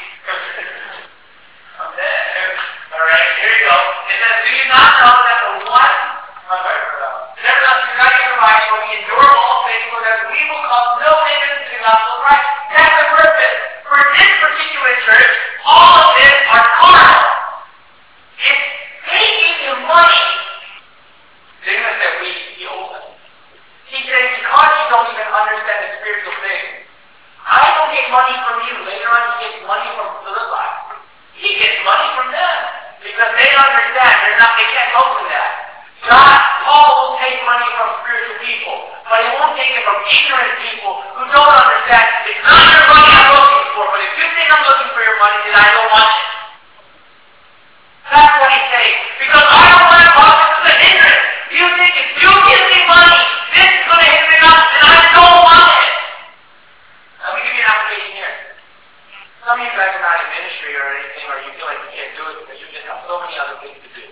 S1: I'm dead. Alright, here you go. It says, do you not know that the one, oh, sorry, nevertheless, do not get provided, but we endure all things so that we will cause no hindrance to the gospel of Christ. That's the purpose. For this particular church, all of this are carnal. It's taking your money. They're going to say, we, he owes us. He said, because you don't even understand the spiritual things. I don't get money from you. Later on, he gets money from Philippi. He gets money from them. Because they understand. They're not, they can't help with that. God, Paul will take money from spiritual people. But he won't take it from ignorant people who don't understand. It's not your money I'm looking for. But if you think I'm looking for your money, then I don't want it. That's what he's saying. Because I don't want to cause this to hindrance. You think if you give me money, this is going to hinder us, and I don't want it. Let me give you an application here. Some of you guys are not in ministry or anything, or you feel like you can't do it because you just have so many other things to do.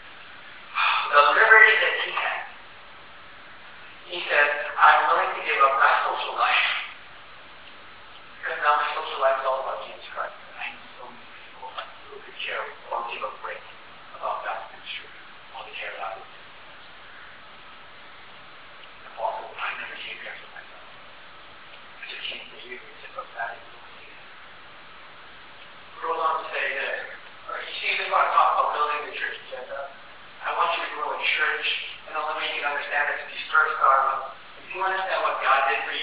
S1: The liberty that he has. He says, I'm willing to give up my social life. Because now my social life is all about Jesus Christ. I know so many people.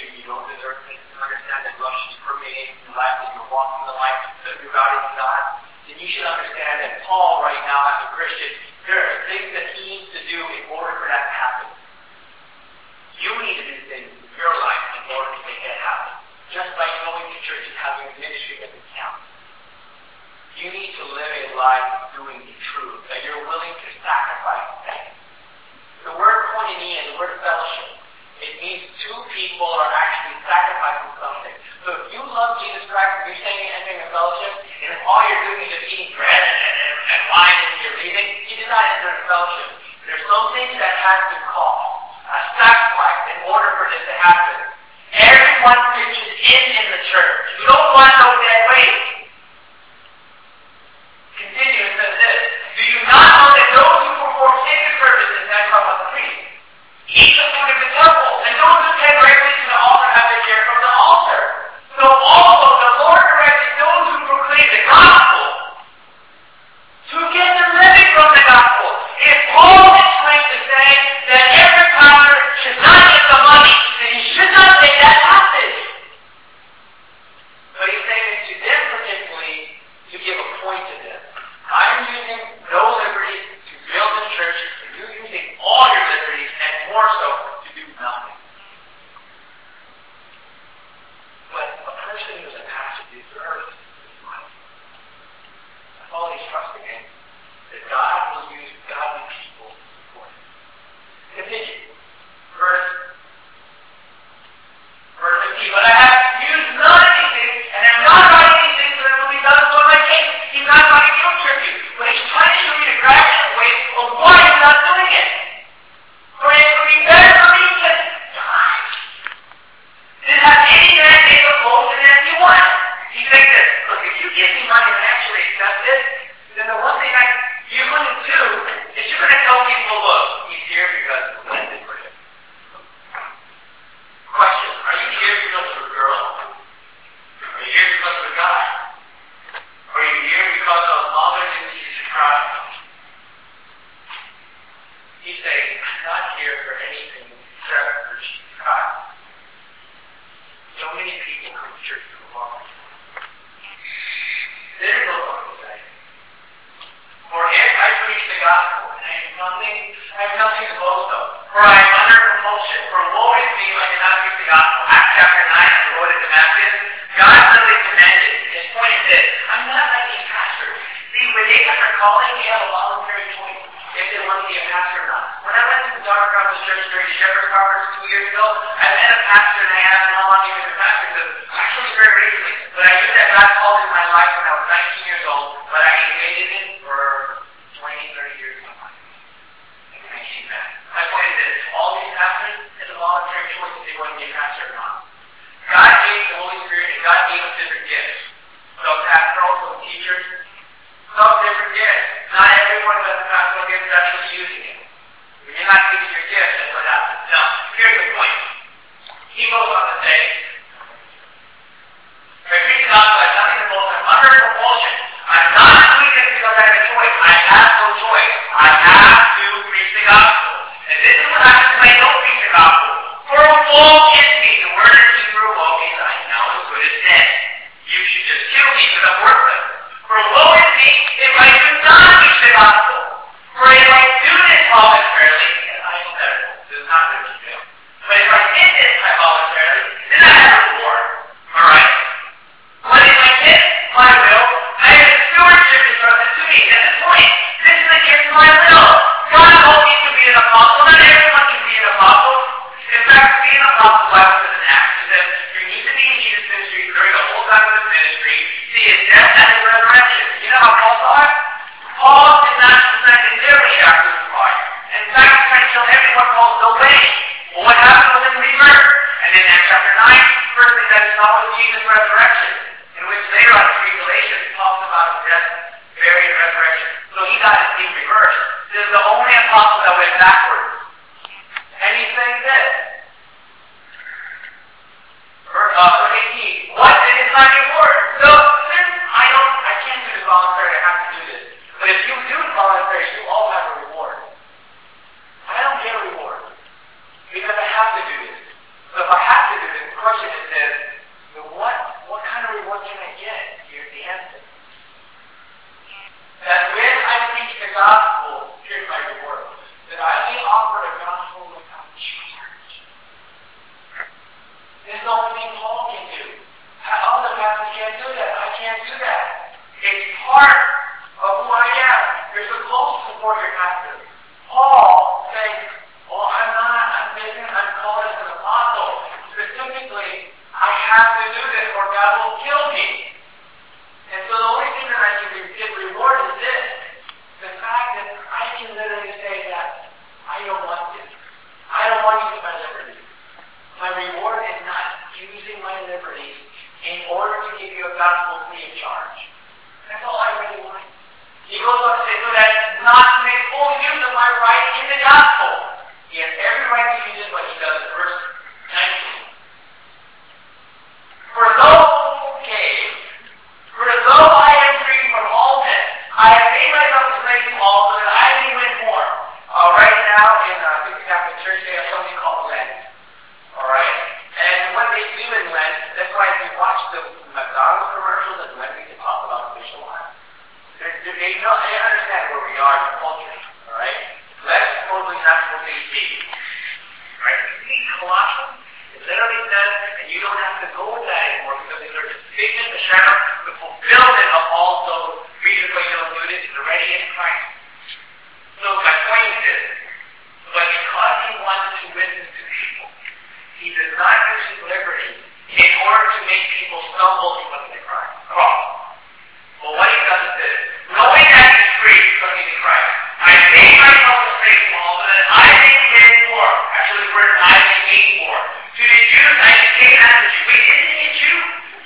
S1: you, you don't deserve it, and understand that love should permeate your life, that you're walking the life that you're rooted in God, then you should understand that Paul right now as a Christian, there are things that he needs to do in order for that to happen. You need to do things in your life in order to make that happen. Just by going to church and having a ministry doesn't count. You need to live a life doing the truth, that you're willing to sacrifice things. The word koinonia, the word fellowship, it means two people are actually sacrificing something. So if you love Jesus Christ and you're saying you're entering a fellowship, and if all you're doing is just eating bread and, and, and wine and you're leaving, you did not enter a fellowship. There's something that has to cost, a sacrifice, in order for this to happen. Everyone pitches in in the church. You don't want no dead weight. Continue, it says this. Do you not know that those who perform sacred services, and I talk about the priest, eat the food of the temple, and those who tend regularly to the altar have their share from the altar? So also the Lord directed those who proclaim the gospel to get the living from the gospel. If Paul is trying to say that every pastor should not get the money, then he should not say that passage. But he's saying it to them particularly to give a point to them. I'm using no liberties to build the church, and you're using all your liberties, and more so, to do nothing. But a person who's a pastor deserves this money. That's all he's trusting in. That God will use godly people to support him. Continue. Verse, verse fifteen. But I have used none of these things, and I'm not writing these things so that it will be done so in my case. He's not trying to guilt trip you, but he's trying to show you the graduate way of why he's not doing it. For it would be better for me to die than have any man make a boast in anyone. He's saying this. Look, if you give me money and I actually accept it, then the one thing I, you're going to do is you're going to tell people, look, he's here because it's blessed for him. Question, are you here because of a girl? Are you here because of a guy? Are you here because of mother in Jesus Christ? He's saying, I'm not here for anything except for Jesus Christ. So many people come to church for the wrong reason. There's no one to say. For if I preach the gospel, and I have nothing, I have nothing to boast of. For I am under compulsion. For woe is me, I cannot preach the gospel. Acts chapter nine, on the road to Damascus, God really commanded. His point is this: I'm not like these pastors. See, when they got their calling, they have a voluntary choice if they want to be a pastor or not. When I went to the Doctor Baptist Church during the Shepherd's Conference two years ago, I met a pastor and I asked him how long he was a pastor. He said, actually very recently. But I knew that God called in my life when I was nineteen years old, but I waited in for twenty, thirty years of my life. And I came back. My point is this: all these pastors, it's a voluntary choice if they want to be a pastor or not. God gave the Holy Spirit and God gave us different gifts. Some pastoral, some teachers, some different gifts. Not everyone who has a pastoral gift is actually using it. When you're not using your gift, that's what happens. Now, here's the point. He goes on to say, if I preach the gospel, I have nothing to boast. I'm under compulsion. I'm not doing this because I have a choice. I have no choice. I have to preach the gospel. And this is what happens if I don't preach the gospel. For woe is me. The word in Hebrew, woe means I know as good as dead. You should just kill me because I'm worthless. For woe is me if I do not preach the gospel. For if I do this voluntarily, and I am better. This is not good to do. But if I did this voluntarily, then I have a reward. Alright? But if I did my will, I have a stewardship entrusted to me. That's the point. This is against my will. God called me to be an apostle. Not everyone can be an apostle. In fact, to be an apostle, the Bible says in Acts, it says, you need to be in Jesus' ministry during the whole time of his ministry, see his death and his resurrection. You know how Paul saw it? Paul did not secondarily after the fire. In fact, he's trying to tell everyone Paul's no way. Well, what happened was in rebirth. And in Acts chapter nine, first thing that he saw was Jesus' resurrection, in which later on in Revelation talks about his death, buried, and resurrection. So he got his being reversed. This is the only apostle that went backwards. And he's saying this. Verse uh, eighteen. What then is my reward? So since I don't, I can't do this voluntary, I have to do this. But if you do it voluntary, you all have a reward. I don't get a reward because I have to do this. So if I have to do this, only Paul can do. Other pastors can't do that. I can't do that. It's part of who I am. You're supposed to support your pastor. Paul says, well, I'm not, I'm busy, I'm called as an apostle. Specifically, I have to do this or God will kill me. And so the only thing that I can get reward is this. The fact that I can literally say that I don't want this. I don't want to use my liberty. My reward is not using my liberty in order to give you a gospel free of charge. That's all I really want. He goes on to say, so that not to make full use of my right in the gospel. He has every right to use it, but he does it. Verse nineteen. For though, okay, for though I am free from all men, I have made myself a slave to all so that I may win more. Uh, right now in uh, the Catholic Church, they have something called Lent. Alright? And what they do in Lent, that's why if you watch the McDonald's commercials and Lent, we can talk about fish a lot. They, they, know, they understand where we are in the culture. Alright? Lent supposedly not supposed to eat meat. Right? If you eat Colossians, it literally says, and you don't have to go with that anymore because these are just figment, the shadow, the fulfillment of all those reasons why you don't do this is already in Christ. So my point is this, but because he wants to witness to people, he does not use his liberty in order to make people stumble because of the Christ. Cross. Well, what he does is this, knowing that he's free because he's in Christ, I made myself a slave to all so that I may win more. Actually, the word I may gain more. To the Jews, I became as a Jew. Wait, isn't he a Jew?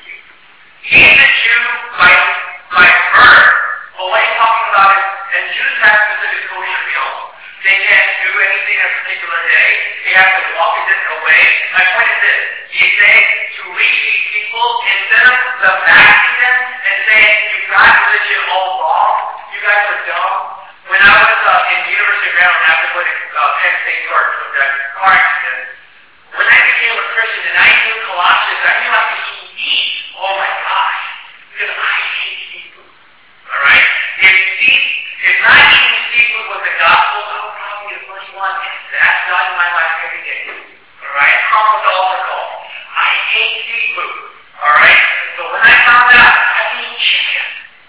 S1: He's a Jew by, by birth. But what he's talking about is, and Jews have specific kosher meals. They can't do anything on a particular day. They have to walk a different way. My point is this. He's saying to reach these people, instead of lambasting them and saying, you got religion all wrong, you guys are dumb. When I was uh, in the University of Maryland, after going to uh, Penn State York from that car accident, when I became a Christian and I knew Colossians, I knew I could eat meat. Oh my gosh. Because I hate seafood. Alright? If, if not eating seafood was the gospel, I would probably be the first one. And that's God in my life every day. Alright? Come with the altar call. I hate seafood. Alright? So when I found out I could eat chicken,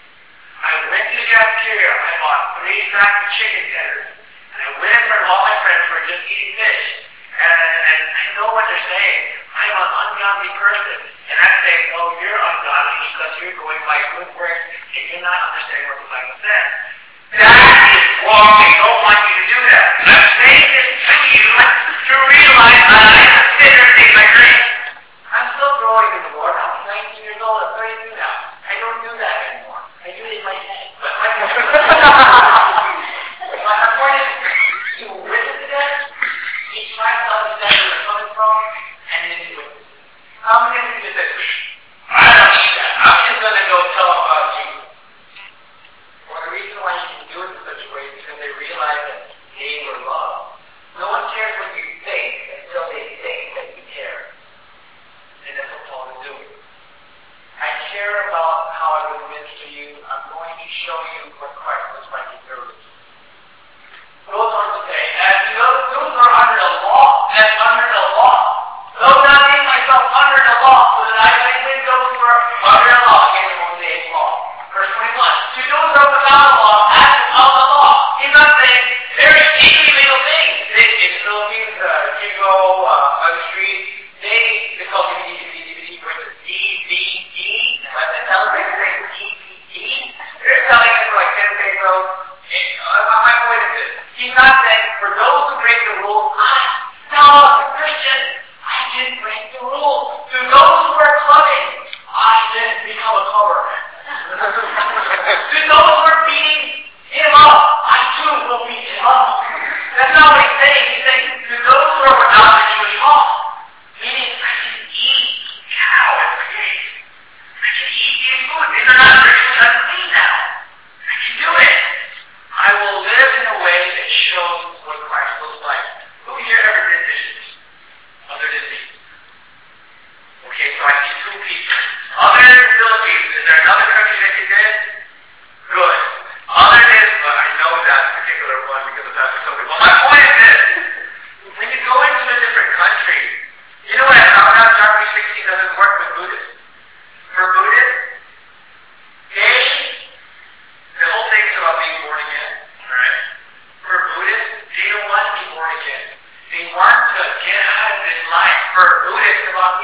S1: I went to the cafeteria, I bought three sacks of chicken tenders, and I went in front of all my friends who were just eating fish. And, and I know what they're saying. I'm an ungodly person. And I say, well, you're ungodly because you're going by good works and you're not understanding what the Bible says. That is wrong. I don't want you to do that. And I'm saying this to you to realize that I consider things like grace. I'm still growing in the Lord. I'm nineteen years old. I'm thirty-two now. I don't do that anymore. I do it in my head. But my point is to witness that. He tries to understand where it's coming from, and then he witnesses. How many of you just say, I don't need that. I'm just going to go tell them about you. Well, the reason why you can do it in such a way is because they realize that they were loved. No one cares what you think until they think that you care. And that's what Paul is doing. I care about how I would witness to you. I'm going to show you what Christ